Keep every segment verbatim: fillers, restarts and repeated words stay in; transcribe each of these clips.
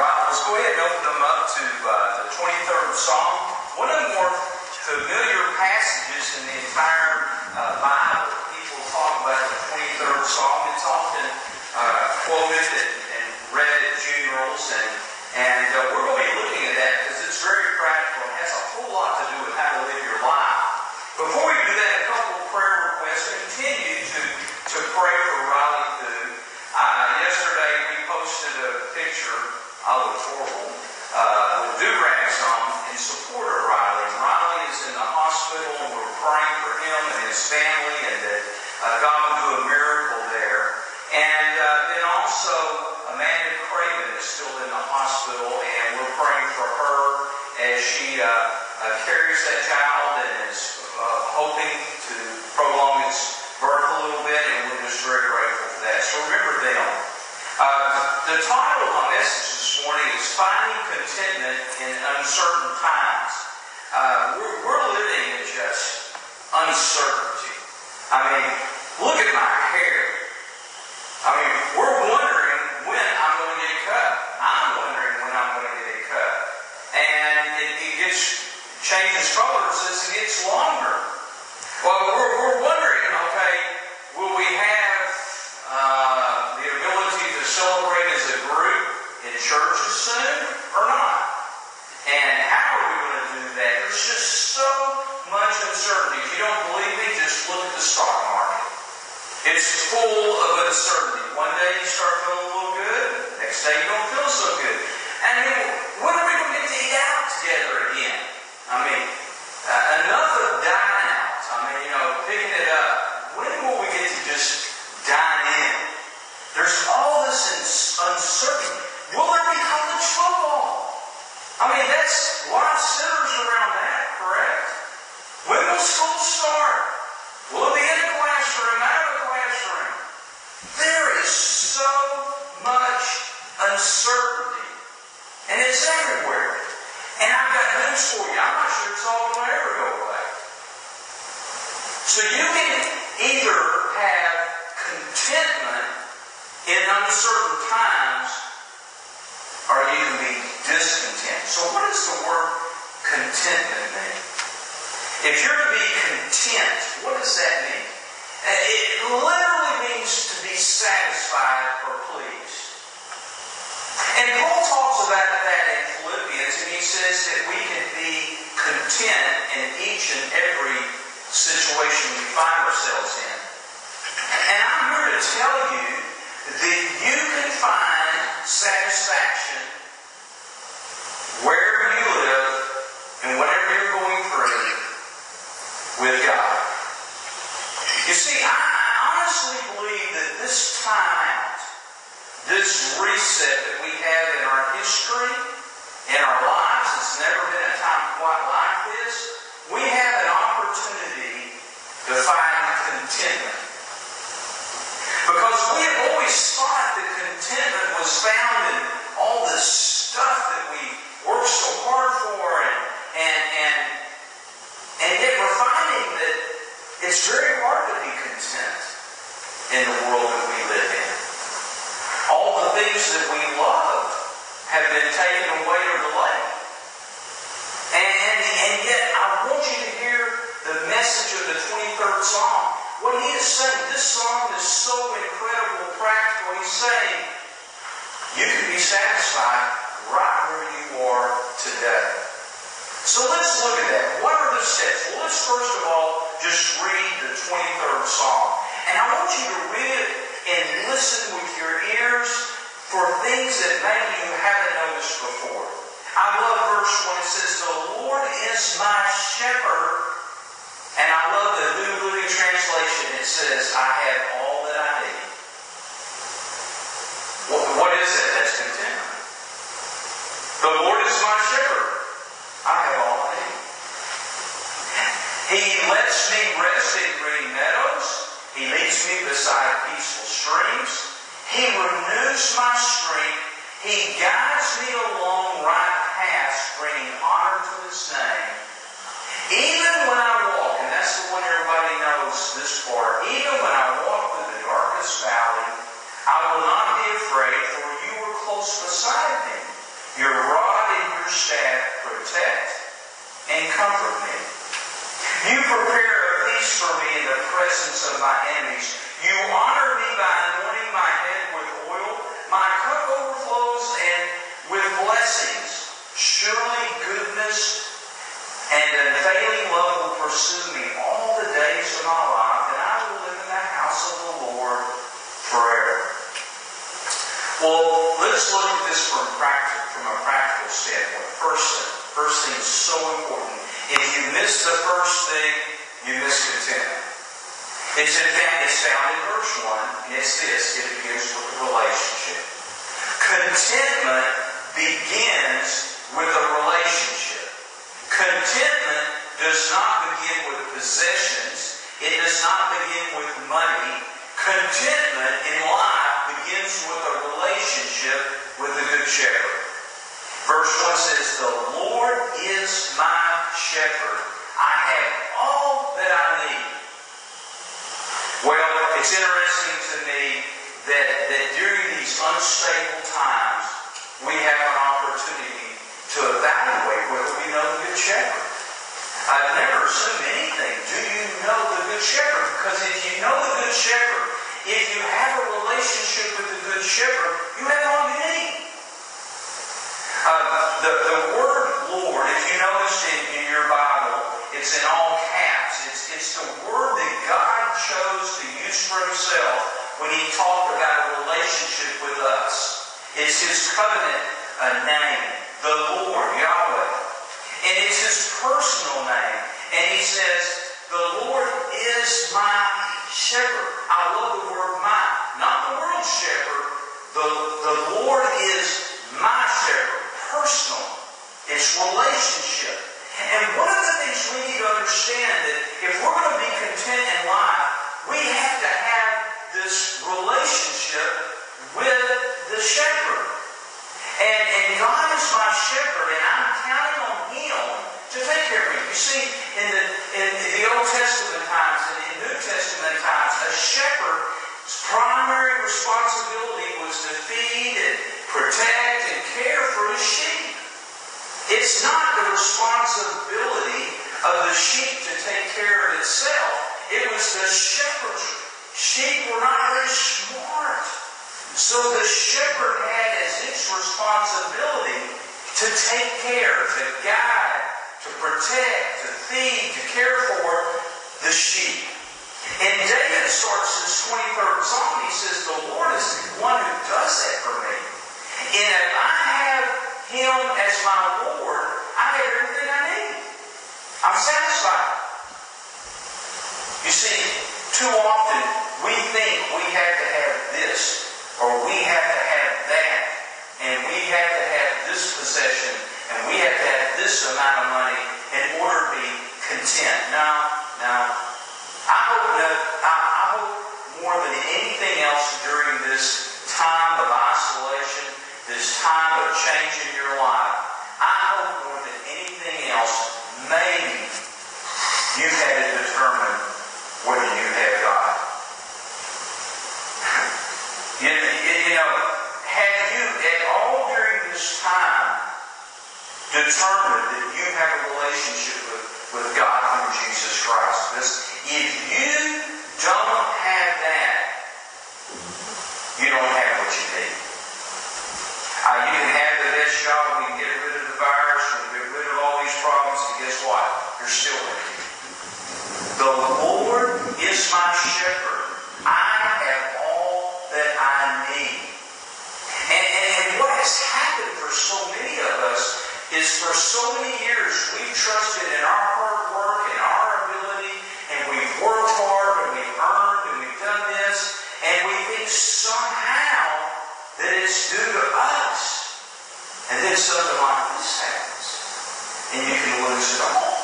Bibles, go ahead and open them up to uh, the twenty-third Psalm. One of the more familiar passages in the entire uh, Bible. People talk about the twenty-third Psalm. It's often uh, quoted and, and read at funerals, and, and uh, we're going to be looking at that because it's very practical and has a whole lot to do with how to live your life. Before we do that, a couple of prayer requests. Continue to, to pray for Riley Food. Uh, yesterday we posted a picture, I look horrible, uh, with do-rags on in support of Riley. Riley is in the hospital, and we're praying for him and his family, and that uh, God will do a miracle there. And uh, then also Amanda Craven is still in the hospital, and we're praying for her as she uh, uh, carries that child and is uh, hoping to prolong its birth a little bit, and we're just very grateful for that. So remember them. Uh, the title of my message this morning is Finding Contentment in Uncertain Times. Uh, we're, we're living in just uncertainty. I mean, look at my hair. I mean, we're wondering when I'm going to get it cut. I'm wondering when I'm going to get it cut. And it, it gets changes colors as it gets longer. Well, we're, we're wondering, okay, will we have uh, the ability to celebrate as a group in churches soon or not? And how are we going to do that? There's just so much uncertainty. If you don't believe me, just look at the stock market. It's full of uncertainty. One day you start feeling a little good, next day you don't feel so good. And then, when are we going to get to eat out together again? I mean, uh, enough of dining out. I mean, you know, picking it up. When will we get to just dine in? There's all this uncertainty. Will there be college football? I mean, that's a lot centers around that, correct? When will school start? Will it be in a classroom, out of a classroom? There is so much uncertainty. And it's everywhere. And I've got news for you. I'm not sure it's all going to ever go away. So you can either have contentment in uncertain times, or you can be discontent. So what does the word contentment mean? If you're to be content, what does that mean? It literally means to be satisfied or pleased. And Paul talks about that in Philippians, and he says that we can be content in each and every situation we find ourselves in. And I'm here to tell you that you can find satisfaction wherever you live and whatever you're going through with God. You see, I honestly believe that this time out, this reset that we have in our history, in our lives, it's never been a time quite like this, we have an opportunity to find contentment. Because we have always thought that contentment was found in all this stuff that we work so hard for, and, and, and, and yet we're finding that it's very hard to be content in the world that we live in. All the things that we love have been taken away or delayed. And, and, and yet I want you to hear the message of the twenty-third Psalm. What he is saying, this psalm is so incredible and practical. He's saying, you can be satisfied right where you are today. So let's look at that. What are the steps? Well, let's first of all just read the twenty-third Psalm. And I want you to read it and listen with your ears for things that maybe you haven't noticed before. I love verse one. It says, the Lord is my shepherd. And I love the New Living Translation. It says, I have all that I need. What, what is it? That's contentment. The Lord is my shepherd. I have all I need. He lets me rest in green meadows. He leads me beside peaceful streams. He renews my strength. He guides me along right paths, bringing honor to His name. Even when I walk, and that's the one everybody knows this part, even when I walk through the darkest valley, I will not be afraid, for you are close beside me. comfort me. You prepare a feast for me in the presence of my enemies. You honor me by anointing my head with oil. My cup overflows and with blessings. Surely goodness and unfailing love will pursue me all the days of my life, and I will live in the house of the Lord forever. Well, let's look at this from, practical, from a practical standpoint. First thing, first thing is so important. If you miss the first thing, you miss contentment. It's, in fact, it's found in verse one, and it's this. It begins with a relationship. Contentment begins with a relationship. Contentment does not begin with possessions. It does not begin with money. Contentment in life begins with a relationship with the Good Shepherd. Verse one says, the Lord is my shepherd. I have all that I need. Well, it's interesting to me that, that during these unstable times, we have an opportunity to evaluate whether we know the Good Shepherd. I've never assumed anything. Do you know the Good Shepherd? Because if you know the Good Shepherd, if you have a relationship with the Good Shepherd, you have all you need. Uh, the, the word Lord, if you notice in, in your Bible, it's in all caps. It's, it's the word that God chose to use for Himself when He talked about a relationship with us. It's His covenant uh, name, the Lord, Yahweh. And it's His personal name. And He says, the Lord is my shepherd. I love the word my, not the world's shepherd. The, the Lord is my shepherd. Personal. It's relationship. And one of the things we need to understand that if we're going to be content in life, we have to have this relationship with the shepherd. And, and God is my shepherd, and I'm counting on Him to take care of me. You see, in the, in the Old Testament times and in New Testament times, a shepherd's primary responsibility was to feed and protect and care for his sheep. It's not the responsibility of the sheep to take care of itself. It was the shepherd's. Sheep were not very smart. So the shepherd had as its responsibility to take care, to guide, to protect, to feed, to care for the sheep. And David starts his twenty-third Psalm. He says, the Lord is the one who does that for me. And if I have Him as my Lord, I have everything I need. I'm satisfied. You see, too often we think we have to have this, or we have to have that, and we have to have this possession, and we have to have this amount of money in order to be content. Now, now, I hope that, I, I hope more than anything else during this time of isolation, this time of change in your life, I hope more than anything else, maybe you've had to determine whether you have God. You, you know, have you at all during this time determined that you have a relationship with, with God through Jesus Christ? Because if you don't have that, you don't have what you need. Uh, you can have the best job, we can get rid of the virus, we can get rid of all these problems, and guess what? You're still empty. The Lord is my shepherd. I have all that I need. And, and, and what has happened for so many of us is for so many years we've trusted in our hard work and our ability, and we've worked hard and we've earned and we've done this, and we think somehow that it's due to us. And then something like this happens, and you can lose it all.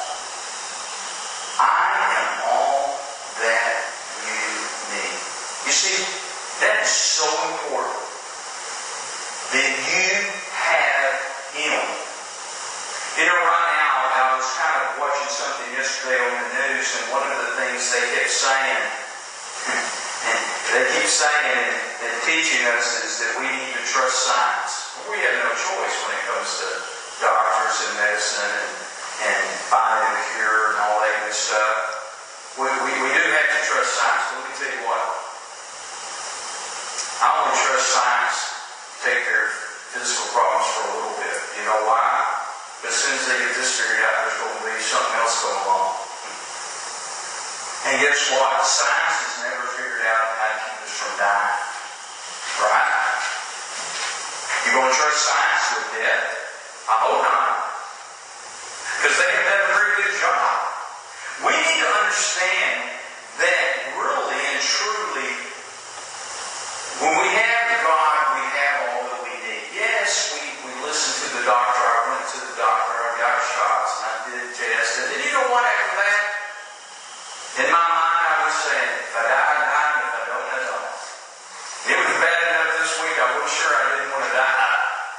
I am all that you need. You see, that is so important. That you have Him. You know, right now, I was kind of watching something yesterday on the news, and one of the things they kept saying, and they keep saying and, and teaching us is that we need to trust science. We have no choice when it comes to doctors and medicine and, and finding a cure and all that good stuff. We, we, we do have to trust science, but let me tell you what. I only trust science to take care of physical problems for a little bit. You know why? But as soon as they get this figured out, there's going to be something else going along. And guess what? Science has never figured out how to keep us from dying. Right? You going to trust science with death? I hope not. Because they have done a very good job. We need to understand that really and truly, when we have God, we have all that we need. Yes, we, we listen to the doctor. I went to the doctor. I got shots and I did tests. And then you know what after that? In my mind, I was saying, if I die, I die. If I don't, I don't. It was bad enough this week. I wasn't sure I didn't want to die.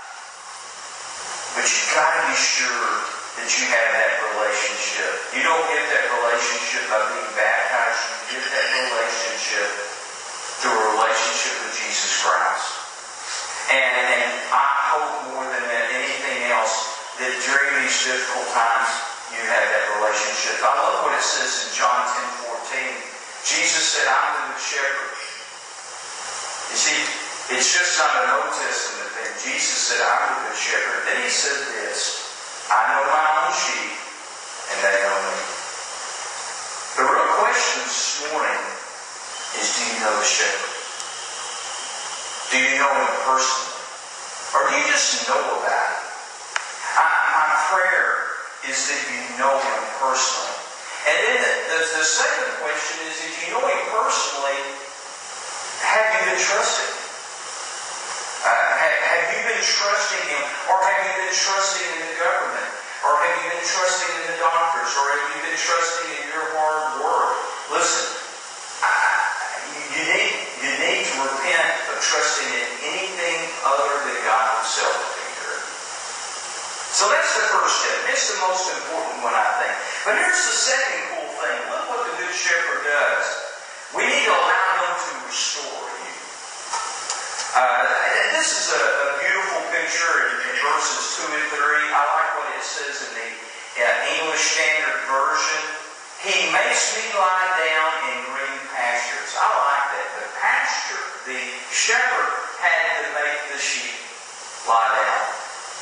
But you've got to be sure that you have that relationship. You don't get that relationship by being baptized. You get that relationship through a relationship with Jesus Christ. And, and I hope more than that, anything else, that during these difficult times, you have that relationship. I love what it says in John ten fourteen. Jesus said, I'm the good shepherd. You see, it's just not an Old Testament thing. Jesus said, I'm the good shepherd. Then he said this, I know my own sheep, and they know me. The real question this morning is, do you know the shepherd? Do you know him personally? Or do you just know about him? I, my prayer is that you know him personally. And then the, the, the second question is, if you know him personally, have you been trusting him? Uh, have, have you been trusting him? Or have you been trusting in the government? Or have you been trusting in the doctors? Or have you been trusting in your hard work? Listen, I, you, need, you need to repent of trusting in anything other than God himself. So that's the first step. It's the most important one, I think. But here's the second cool thing. Look what the Good Shepherd does. We need to allow him to restore you. Uh, and this is a, a beautiful picture in, in verses two and three. I like what it says in the uh, English Standard Version. He makes me lie down in green pastures. I like that. The pasture, the shepherd had to make the sheep lie down.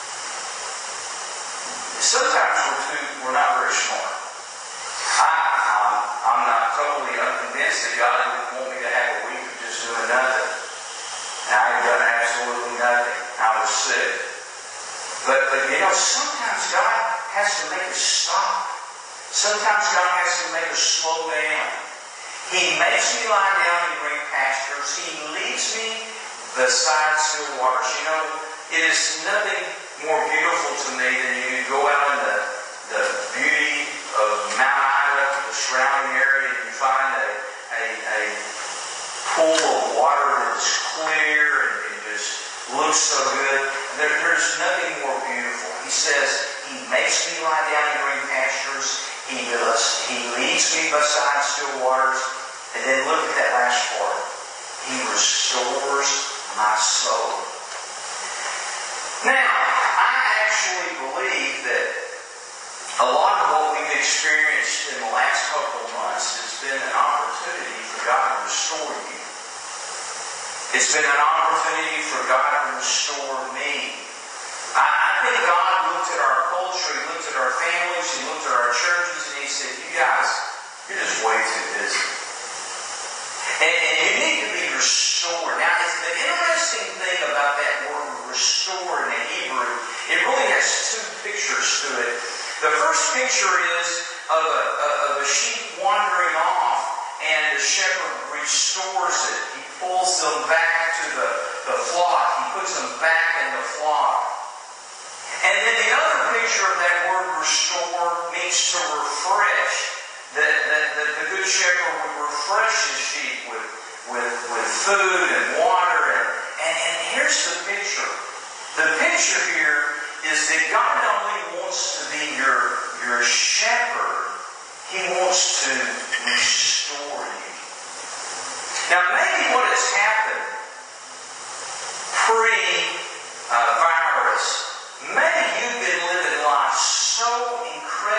Sometimes we're, too, we're not very smart. I, I'm, I'm not totally unconvinced that God didn't want me to have a week of just doing nothing. And I had done absolutely nothing. I was sick. But, but you know, sometimes God has to make us stop. Sometimes God has to make us slow down. He makes me lie down in green pastures. He leads me beside still waters. You know, it is nothing more beautiful to me than you go out in the, the beauty of Mount Ida, the surrounding area, and you find a, a, a pool of water that is clear and it just looks so good. There, there's nothing more beautiful. He says, he makes me lie down in green pastures. He does. He leads me beside still waters. And then look at that last part. He restores my soul. Now, I actually believe that a lot of what we've experienced in the last couple of months has been an opportunity for God to restore you. It's been an opportunity for God to restore me. I, I think God looked at our culture, He looked at our families, He looked at our churches, and He said, you guys, you're just way too busy. And, and you need to be restored. Now, the interesting thing about that word restore in the Hebrew, it really has two pictures to it. The first picture is of a, of a sheep wandering off, and the shepherd restores it. He pulls them back to the, the flock. He puts them back in the flock. And then the other picture of that word restore means to refresh. That, that, that the good shepherd would refresh his sheep with, with, with food and water. And, and, and here's the picture. The picture here is that God not only wants to be your, your shepherd, He wants to restore you. Now maybe what has happened pre-virus, maybe you've been living life so incredibly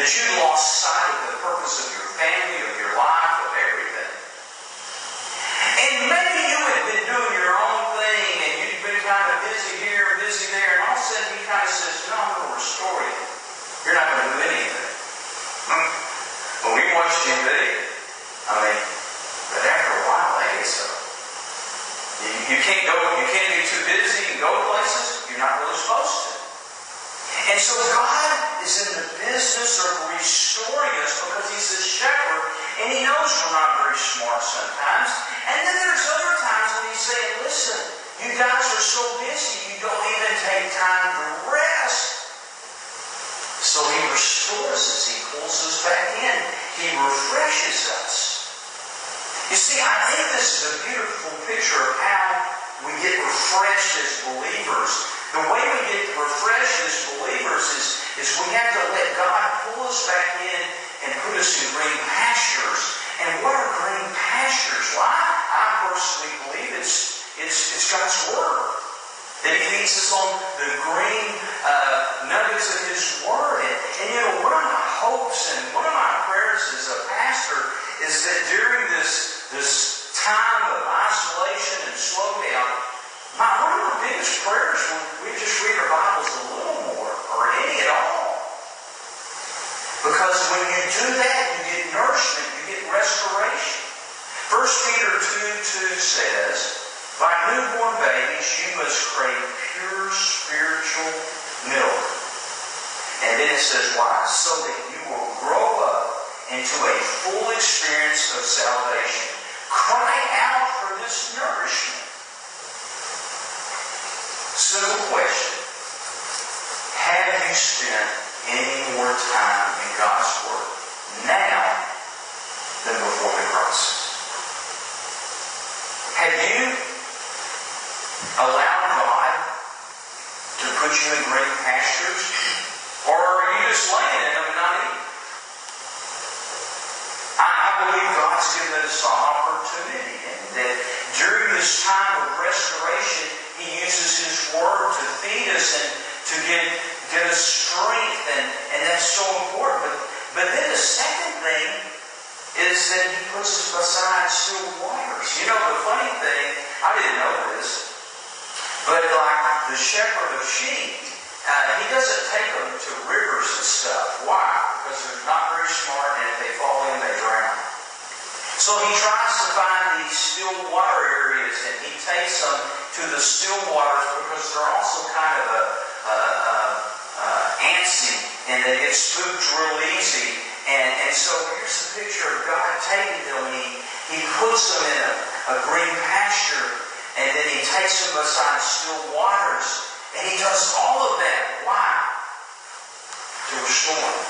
that you lost sight of the purpose of your family, of your life, of everything. And maybe you had been doing your own thing and you've been kind of busy here, busy there, and all of a sudden He kind of says, no, I'm going to restore you. You're not going to do anything. Hmm. Well, we watched T V. I mean, but after a while, that gets up. You, you can't go, you can't be too busy and go places you're not really supposed to. And so God is in the business of restoring us because He's the shepherd and He knows we're not very smart sometimes. And then there's other times when He's saying, listen, you guys are so busy you don't even take time to rest. So He restores us. He pulls us back in. He refreshes us. You see, I think this is a beautiful picture of how we get refreshed as believers. The way we get refreshed as believers is, is we have to let God pull us back in and put us in green pastures. And what are green pastures? Well, I, I personally believe it's, it's, it's God's Word. That He feeds us on the green uh, nuggets of His Word. And, and you know, one of my hopes and one of my prayers as a pastor is that during this, this time of isolation and slowdown, my, one of my biggest prayers when we just read our Bibles a little more, or any at all. Because when you do that, you get nourishment, you get restoration. First Peter two two says, by newborn babies you must crave pure spiritual milk. And then it says why? So that you will grow up into a full experience of salvation. Cry out for this nourishment. Simple question. Have you spent any more time in God's Word now than before the crisis? Have you allowed God to put you in green pastures? Or are you just laying in them and not eating? I, I believe God's given us an opportunity, and that during this time of restoration, He uses His Word to feed us and to get, get us strength, and, and that's so important. But, but then the second thing is that He puts us beside still waters. You know, the funny thing, I didn't know this, but like the shepherd of sheep, uh, he doesn't take them to rivers and stuff. Why? Because they're not very smart, and if they fall in, they drown. So he tries to find these still water areas, and he takes them to the still waters because they're also kind of a, a, a, a antsy, and they get spooked real easy. And, and so here's the picture of God taking them, and he, he puts them in a, a green pasture, and then He takes them beside still waters. And He does all of that. Why? To restore them.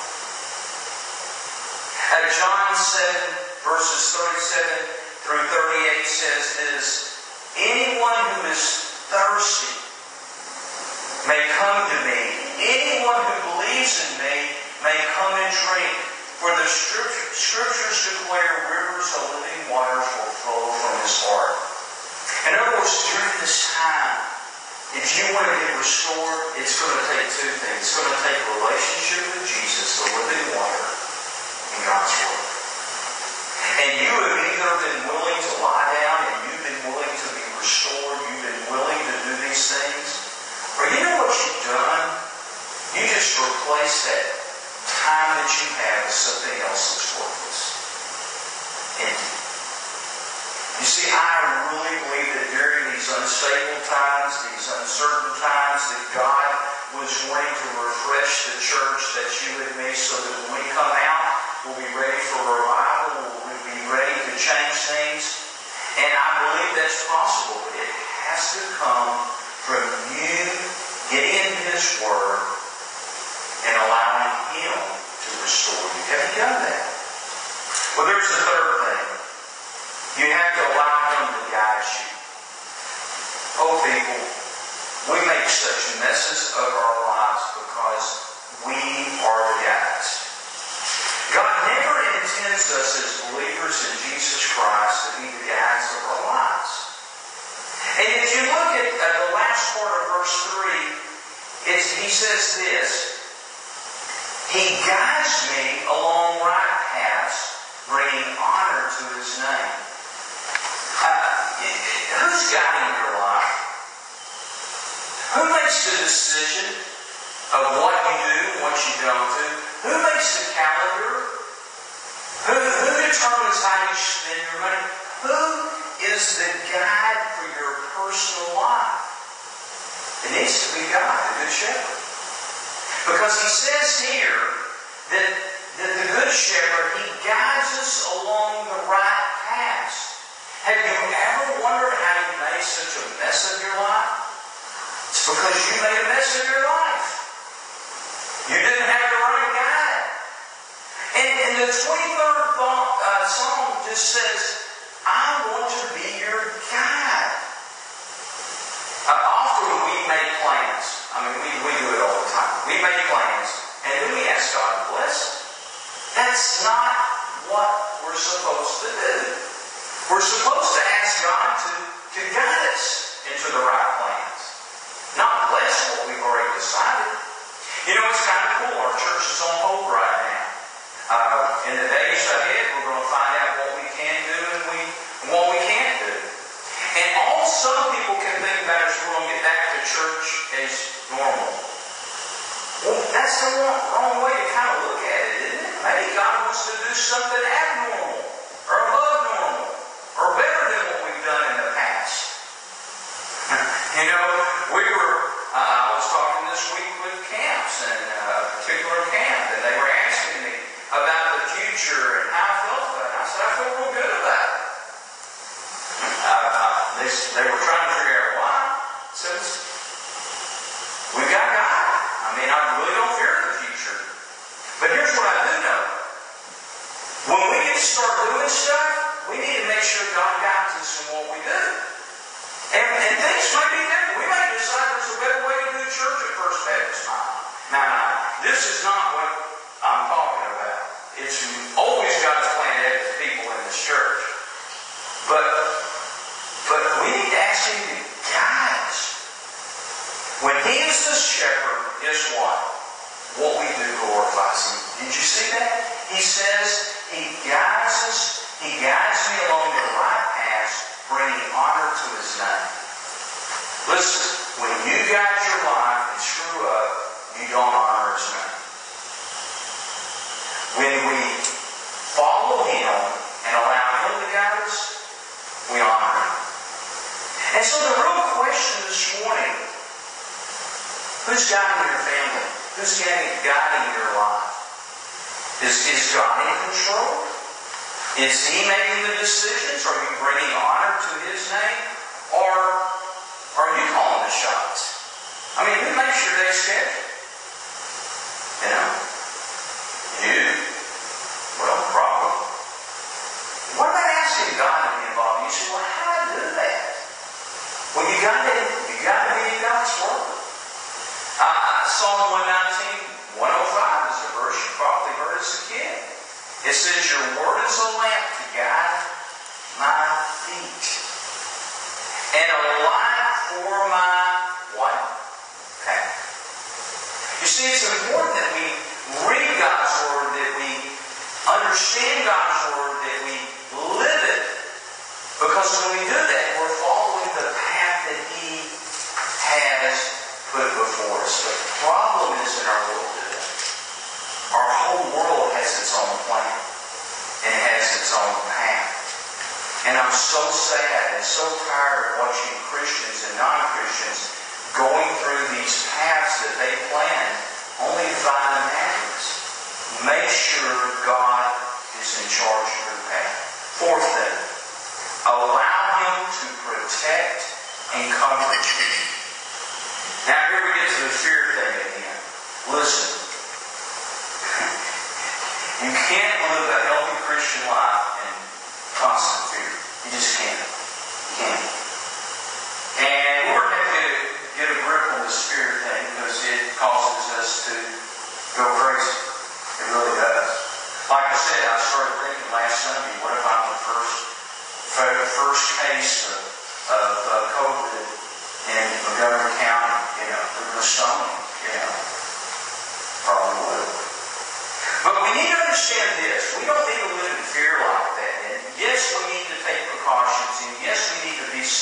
Uh, John seven, verses thirty-seven through thirty-eight says this, anyone who is thirsty may come to me. Anyone who believes in me may come and drink. For the scripture, Scriptures declare rivers of living waters will flow from His heart. In other words, during this time, if you want to get restored, it's going to take two things. It's going to take a relationship with Jesus, the living water, and God's Word. And you have either been willing to lie down and you've been willing to be restored, you've been willing to do these things, or you know what you've done? You just replace that time that you have with something else that's worthless. Empty. You see, I really believe that during these unstable times, these uncertain times, that God was wanting to refresh the church, that's you and me, so that when we come out, we'll be ready for revival, we'll be ready to change things. And I believe that's possible, but it has to come from you getting into His Word and allowing Him to restore you. Have you done that? Well, there's the third thing. You have to allow Him to guide you. Oh, people, we make such messes of our lives because we are the guides. God never intends us as believers in Jesus Christ to be the guides of our lives. And if you look at uh, the last part of verse three, it's, He says this, He guides me along right paths, bringing honor to His name. Uh, who's guiding your life? Who makes the decision of what you do and what you don't do? Who makes the calendar? Who, who determines how you spend your money? Who is the guide for your personal life? It needs to be God, the Good Shepherd. Because He says here that, that the Good Shepherd, He guides us along the right paths. Have you ever wondered how you made such a mess of your life? It's because you made a mess of your life. You didn't have the right guide. And, and the twenty-third uh, Psalm just says, I want to be your guide. Uh, often we make plans. I mean, we, we do it all the time. We make plans, and then we ask God to bless us. That's not what we're supposed to do. We're supposed to ask God to, to guide us into the right plans. Not bless what we've already decided. You know, it's kind of cool. Our church is on hold right now. Uh, in the days ahead, we're going to find out what we can do and, we, and what we can't do. And all some people can think about is we're going to get back to church as normal. Well, that's the wrong, wrong way to kind of look at it, isn't it? Maybe God wants to do something abnormal or above normal or better than what we've done in the past. You know, we were, uh, I was talking this week with camps, and uh, a particular camp, and they were asking me about the future and how I felt about it. I said, I feel real good about it. Uh, uh, they, they were trying to figure out why. So we've got God. I mean, I really don't fear the future. But here's what I do know. When we get to start doing stuff, we need to make sure God guides us in what we do. And, and things may be different. We may decide there's a better way to do church at First Baptist. Now, now, this is not what I'm talking about. It's always God's plan to have His people in this church. But, but we need to ask Him to guide us. When He is the shepherd, guess what? What we do glorifies Him. Did you see that? He says He guides us. He guides me along the right paths, bringing honor to His name. Listen, when you guide your life and screw up, you don't honor His name. When we follow Him and allow Him to guide us, we honor Him. And so the real question this morning, who's guiding your family? Who's guiding, guiding your life? Is, is God in control? Is He making the decisions? Are you bringing honor to His name? Or are you calling the shots? I mean, who makes your day schedule? You know? You? Well, probably. What about asking God to be involved? You say, well, how do I do that? Well, you got to, you got to be in God's Word. Uh, Psalm one nineteen, one oh five is a verse you probably heard as a kid. It says, your word is a lamp to guide my feet, and a light for my what? Path. You see, it's important that we read God's Word, that we understand God's Word, that we live it. Because when we do that, we're following the path that He has put before us. But the problem is in our world today. Our whole world has its own plan. And it has its own path. And I'm so sad and so tired of watching Christians and non-Christians going through these paths that they plan only to find them happiness. Make sure God is in charge of your path. Fourth thing, allow Him to protect and comfort you. Now here we get to the fear thing again. Listen. You can't live a healthy Christian life in constant fear. You just can't. You can't. And we're going to get a grip on the spirit thing because it causes us to go crazy. It really does. Like I said, I started thinking last Sunday, what if I'm the first, first case of, of uh, COVID in Montgomery County? You know, they're going to stone me, you know.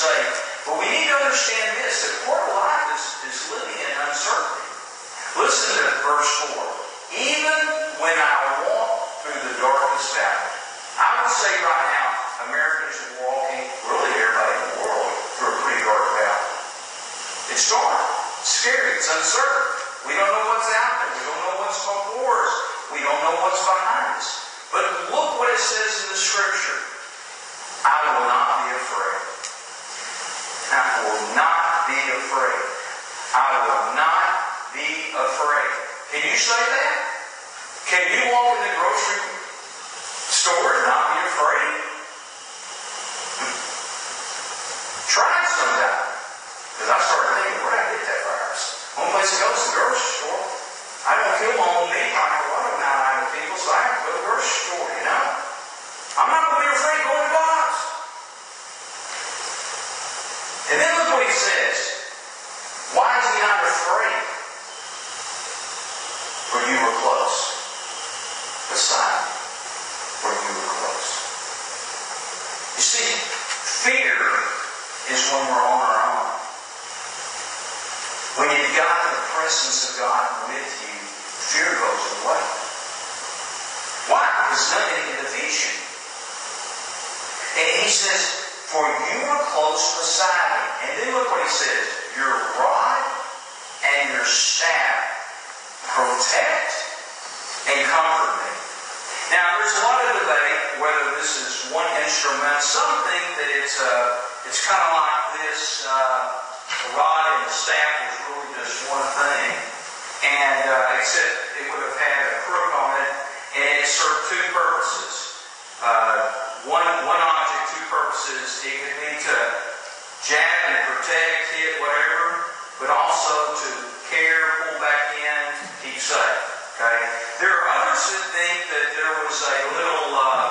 safe. But we need to understand this, that part of life is, is living in uncertainty. Listen to verse four. Even when I walk through the darkest valley. I would say right now, Americans are walking, really everybody in the world, through a pretty dark valley. It's dark, it's scary, it's uncertain. We don't know what's out there. We don't know what's before us. We don't know what's behind us. But look what it says in the Scripture. I will not be afraid. I will not be afraid. I will not be afraid. Can you say that? Can you walk in the grocery store and not be afraid? Try it sometime. Because I started thinking, where did I get that virus? One place to go is the grocery store. I don't feel my own meat like a lot of mountain people, so I have to go to the grocery store, you know? I'm not going to be afraid of going to Bob's. And then look what he says. Why is he not afraid? For you were close. Beside me. For you were close. You see, fear is when we're on our own. When you've got the presence of God with you, fear goes away. Why? Because nothing can defeat you. And he says, for you are close beside me. And then look what he says. Your rod and your staff protect and comfort me. Now, there's a lot of debate whether this is one instrument. Some think that it's uh, it's kind of like this. Uh, the rod and the staff was really just one thing. And uh, except it would have had a crook on it. And it served two purposes. Uh, one, one object, two purposes. It could be to jab and protect, hit, whatever. But also to care, pull back in, keep safe. Okay? There are others who think that there was a little uh,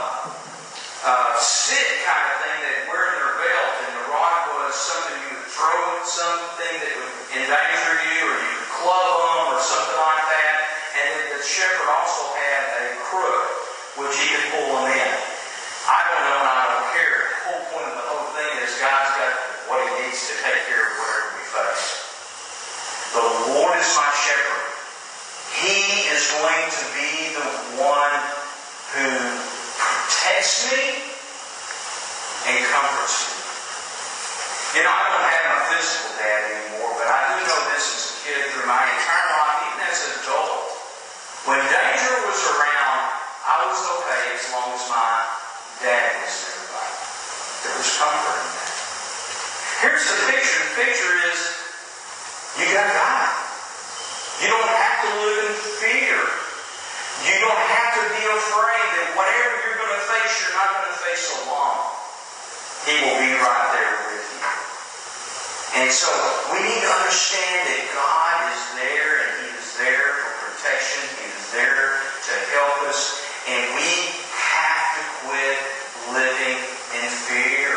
uh, stick kind of thing that wear in their belt, and the rod was something you would throw at something that would endanger you, or you could club them, or something like that. And then the shepherd also had a crook, which he could pull them in. I don't know, and I don't care. The whole point of the whole thing is God's got what He needs to take care of whatever we face. The Lord is my shepherd. He is going to be the one who protects me and comforts me. You know, I don't have my physical dad anymore, but I do know this as a kid through my entire life, even as an adult. When danger was around, I was okay as long as my dad was nearby. There was comfort in that. Here's the picture. The picture is, you got God. You don't have to live in fear. You don't have to be afraid that whatever you're going to face, you're not going to face alone. He will be right there with you. And so we need to understand that God is there, and He is there for protection. He is there to help us. And we have to quit living in fear.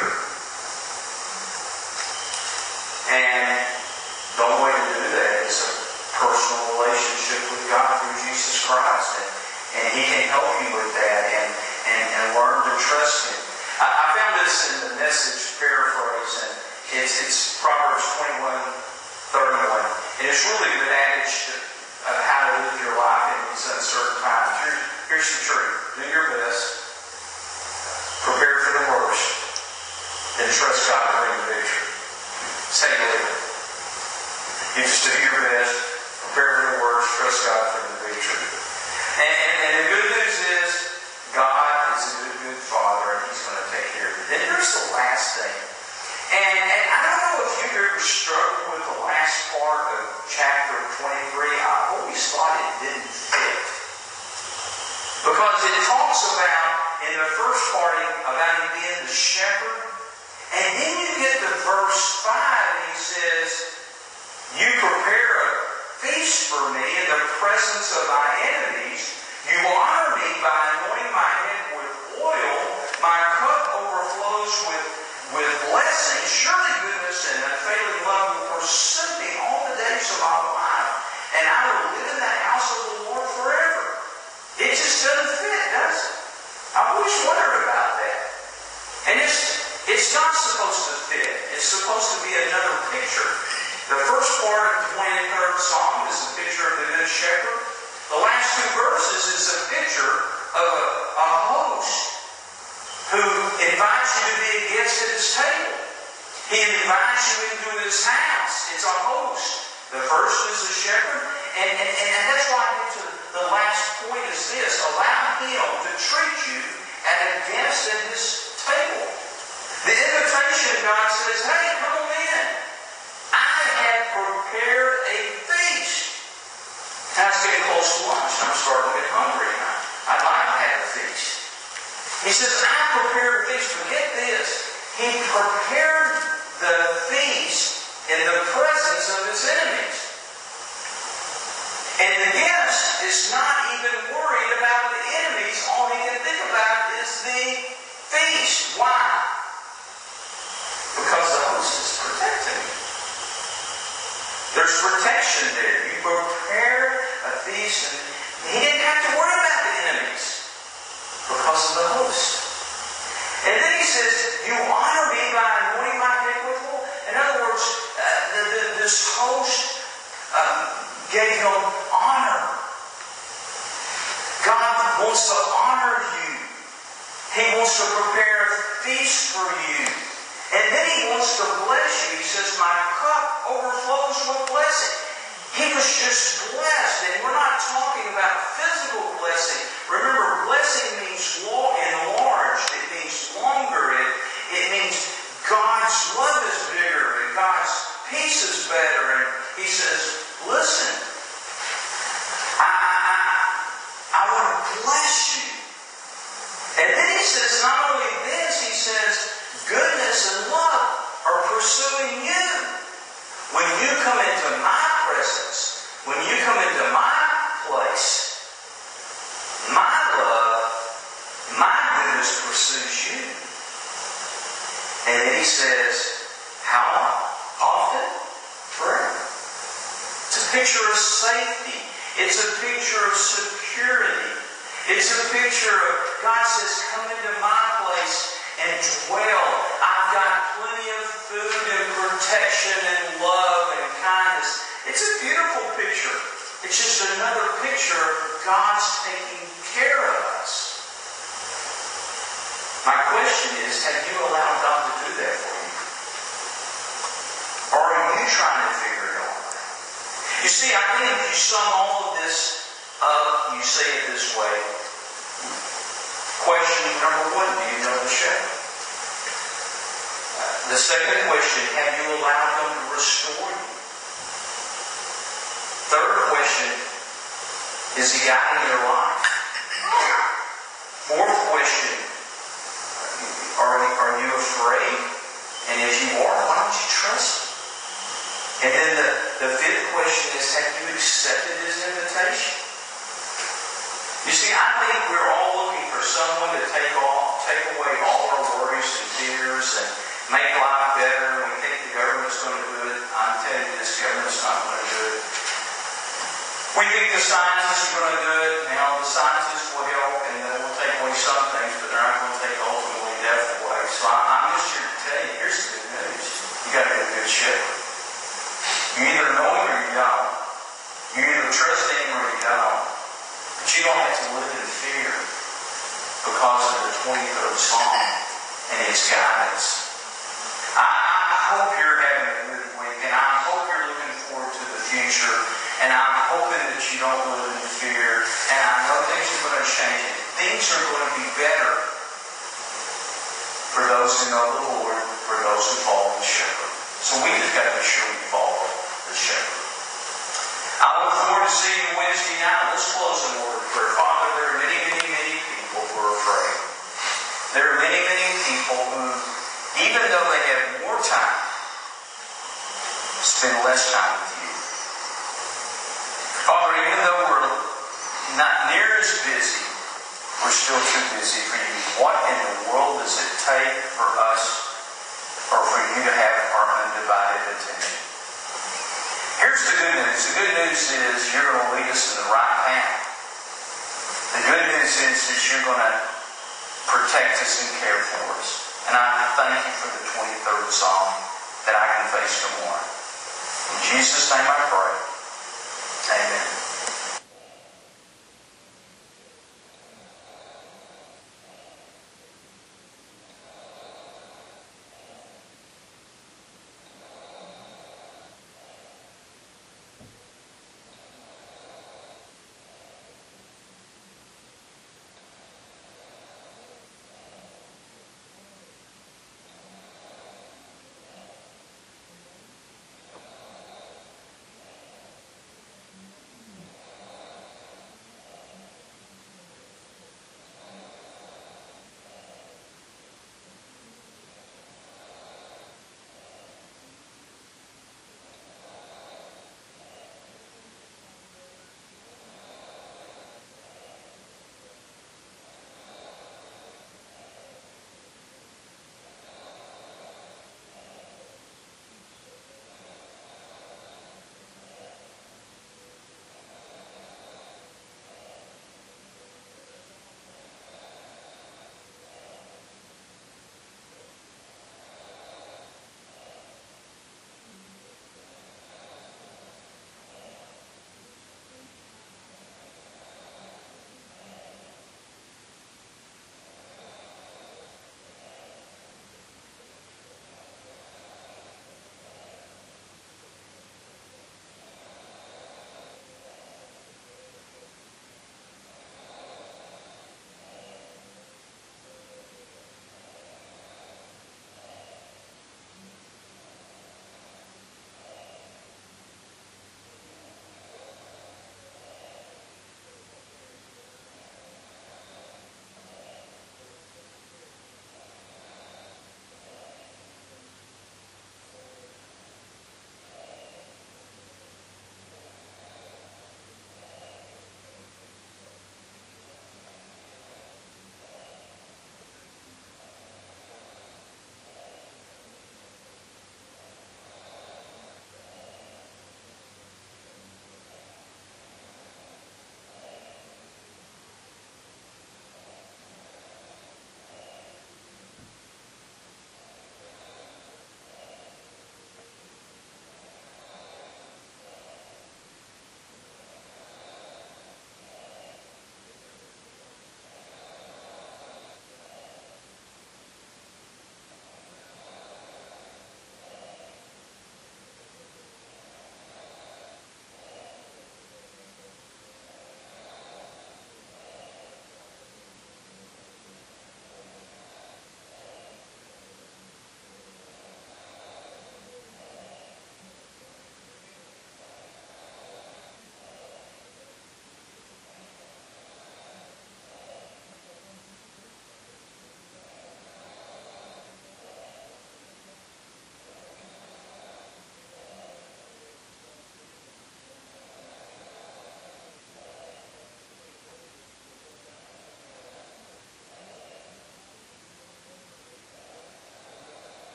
And the only way to do that is a personal relationship with God through Jesus Christ. And, and He can help you with that and, and, and learn to trust Him. I, I found this in the Message paraphrase, and it's, it's Proverbs twenty-one thirty-one. And it's really a good adage of how to live your life in these uncertain times. Here's, here's the truth. Do your best. Prepare for the worst. And trust God to bring the victory. Say it later. You just do your best. Prepare for the worst. Trust God for the victory. And, and, and the good news is, God is a good, good Father, and He's going to take care of it. Then there's the last thing. And, and I don't know if you've ever struggled with the last part of chapter twenty-three. I always thought it didn't fit. Because it talks about, in the first part, about Him being the shepherd. And then you get to verse five, and He says, you prepare a feast for me in the presence of my enemies. You honor me by anointing my head with oil. My cup overflows with, with blessings. Surely goodness and unfailing love will pursue me all the days of my life. And I will live in the house of the Lord forever. It just doesn't fit, does it? I've always wondered about that. And it's It's not supposed to fit. It's supposed to be another picture. The first part of the twenty-third Psalm is a picture of the Good Shepherd. The last two verses is a picture of a, a host who invites you to be a guest at his table. He invites you into his house. It's a host. The first is the shepherd. And, and, and that's why I get to the last point is this. Allow him to treat you at a guest at his table. The invitation, God says, hey, come on in. I have prepared a feast. Now it's getting close to lunch. I'm starting to get hungry. I'd like to have a feast. He says, I prepared a feast. But get this. He prepared the feast in the presence of his enemies. And the guest is not even worried about the enemies. All he can think about is the feast. Why? Because the host is protecting him. There's protection there. You prepare a feast, and he didn't have to worry about the enemies because of the host. And then he says, you honor me by anointing my head with oil. In other words, uh, the, the, this host uh, gave him honor. God wants to honor you. He wants to prepare a feast for you. And then he wants to bless you. He says, my cup overflows with blessing. He was just blessed. And we're not talking about physical blessing. Remember, blessing means enlarged. It means longer. It, it means God's love is bigger and God's peace is better. And he says, listen, I, I, I want to bless you. And then he says, not only this, he says, goodness and love are pursuing you. When you come into my presence, when you come into my place, my love, my goodness pursues you. And then he says, how often? Forever. It's a picture of safety. It's a picture of security. It's a picture of, God says, come into my place and dwell. I've got plenty of food and protection and love and kindness. It's a beautiful picture. It's just another picture of God's taking care of us. My question is, have you allowed God to do that for you? Or are you trying to figure it out? You see, I think if you sum all of this up, you say it this way. Question number one, do you know the shepherd? Uh, the second question, have you allowed him to restore you? Third question, is he guiding your life? Fourth question, are, are you afraid? And if you are, why don't you trust him? And then the, the fifth question is, have you accepted his invitation? You see, I think we're all looking for someone to take off, take away all our worries and fears and make life better. We think the government's going to do it. I'm telling you, this government's not going to do it. We think the scientists are going to do it. Now, the scientists will help and they will take away some things, but they're not going to take ultimately death away. So I'm just here to tell you, here's the good news. You got to be a good shepherd. You either know him or you don't. You either trust him or you don't. But you don't have to live in fear because of the twenty-third Psalm and its guidance. I, I hope you're having a good week, and I hope you're looking forward to the future, and I'm hoping that you don't live in fear, and I know things are going to change. Things are going to be better for those who know the Lord, for those who follow the shepherd. So we just got to be sure we follow the shepherd. I look forward to seeing you Wednesday night. Let's close in word of prayer. Father, there are many, many, many people who are afraid. There are many, many people who, even though they have more time, spend less time with you. Father, even though we're not near as busy, we're still too busy for you. What in the world does it take for us or for you to have our undivided attention? Here's the good news. The good news is you're going to lead us in the right path. The good news is that you're going to protect us and care for us. And I thank you for the twenty-third Psalm that I can face tomorrow. In Jesus' name I pray.